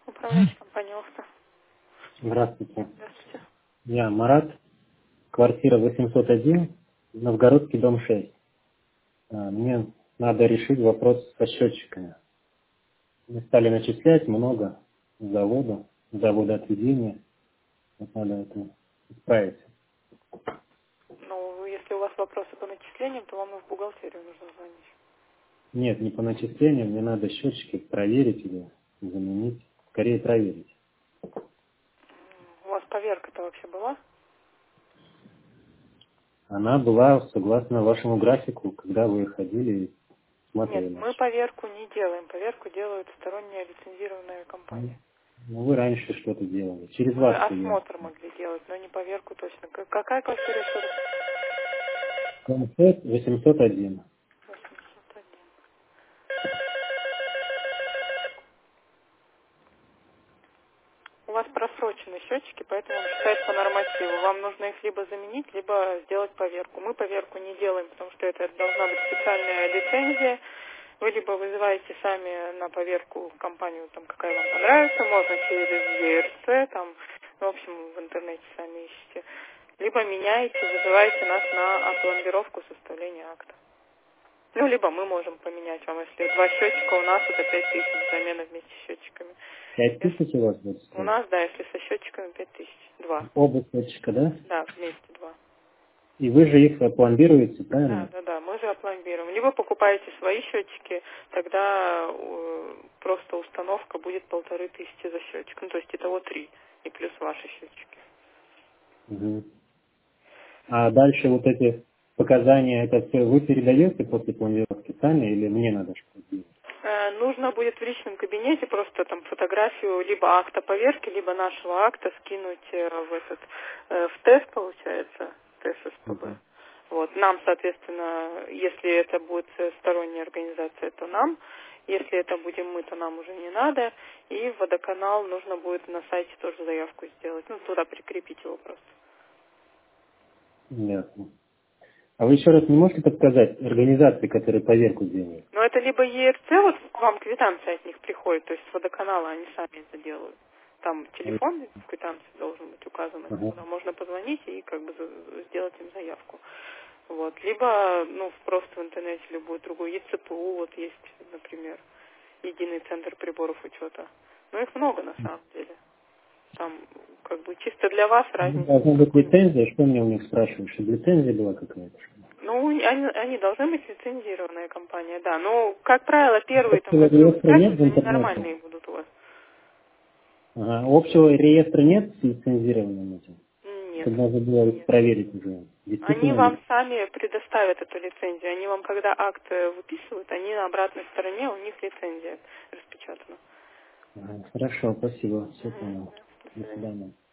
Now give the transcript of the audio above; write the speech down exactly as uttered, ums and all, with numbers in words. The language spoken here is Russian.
Управляющая компания Охта. Здравствуйте. Здравствуйте. Я Марат, квартира восемьсот один, Новгородский, дом шесть. А, Мне надо решить вопрос со счетчиками. Мы стали начислять много завода, завода отведения. Вот надо это исправить. Ну, если у вас вопросы по начислениям, то вам и в бухгалтерию нужно звонить. Нет, не по начислению, мне надо счетчики проверить или заменить. Скорее проверить. У вас поверка-то вообще была? Она была согласно вашему графику, когда вы ходили и Нет, смотрели. мы поверку не делаем. Поверку делают сторонняя лицензированная Ну, компания. ну, вы раньше что-то делали. Через Мы вас я. осмотр могли делать, но не поверку точно. К- Какая квартира еще раз? Комитет восемьсот один. восемьсот один. У вас просрочены счетчики, поэтому он считает по нормативу. Вам нужно их либо заменить, либо сделать поверку. Мы поверку не делаем, потому что это должна быть специальная лицензия. Вы либо вызываете сами на поверку компанию, там, какая вам понравится, можно через Е Р Ц, там, ну, в общем, в интернете сами ищите. Либо меняете, вызываете нас на опломбировку составления акта. Ну, либо мы можем поменять вам, если два счетчика у нас, это пять тысяч замена вместе с счетчиками. Пять Если тысяч у вас будет у стоить? нас, да, если со счетчиками пять тысяч. Два. Оба счетчика, да? Да, вместе два. И вы же их пломбируете, Да, правильно? да, да, мы же опломбируем. Либо покупаете свои счетчики, тогда э, просто установка будет полторы тысячи за счетчик. Ну, то есть итого три. И плюс ваши счетчики. Угу. А дальше вот эти показания, это все вы передаете после пломбировки сами или мне надо что-то делать? Э, нужно будет в личном кабинете просто там фотографию либо акта поверки, либо нашего акта скинуть э, в этот, э, в тест, получается, тест С П Б. Угу. Вот. Нам, соответственно, если это будет э, сторонняя организация, то нам. Если это будем мы, то нам уже не надо. И в водоканал нужно будет на сайте тоже заявку сделать. Ну, туда прикрепить его просто. Ясно. А вы еще раз не можете подсказать организации, которые поверку делают? Но это либо Е Р Ц, вот к вам квитанция от них приходит, то есть с водоканала они сами это делают. Там телефон в квитанции должен быть указан, Ага. куда можно позвонить и как бы за- сделать им заявку. Вот. Либо, ну, просто в интернете любой другой, Е Ц П У вот есть, например, единый центр приборов учета. Но их много на самом деле. Там как бы чисто для вас разницы Должна быть никакой нет. лицензия, что мне у них спрашивают, чтобы лицензия была какая-то? Ну, они, они должны быть лицензированная компания, да. Но, как правило, первые там, Общего которые вы реестра нет скачиваете, в они интернете? нормальные будут у вас. Ага. Общего реестра нет с лицензированным этим? Нет, Это надо было нет. проверить уже. Они Действительно вам ли? сами предоставят эту лицензию. Они вам, когда акт э, выписывают, они на обратной стороне, у них лицензия распечатана. Ага. Хорошо, спасибо. Все Мгм. понял. Да, до До свидания. свидания.